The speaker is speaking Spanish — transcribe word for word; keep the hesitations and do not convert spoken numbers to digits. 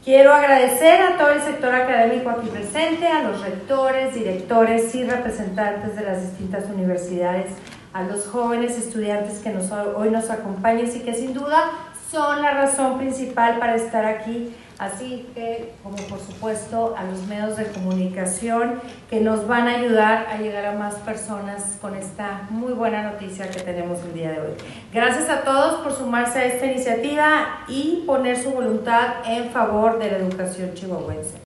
Quiero agradecer a todo el sector académico aquí presente, a los rectores, directores y representantes de las distintas universidades, a los jóvenes estudiantes que nos, hoy nos acompañan y que sin duda son la razón principal para estar aquí, así que como por supuesto a los medios de comunicación que nos van a ayudar a llegar a más personas con esta muy buena noticia que tenemos el día de hoy. Gracias a todos por sumarse a esta iniciativa y poner su voluntad en favor de la educación chihuahuense.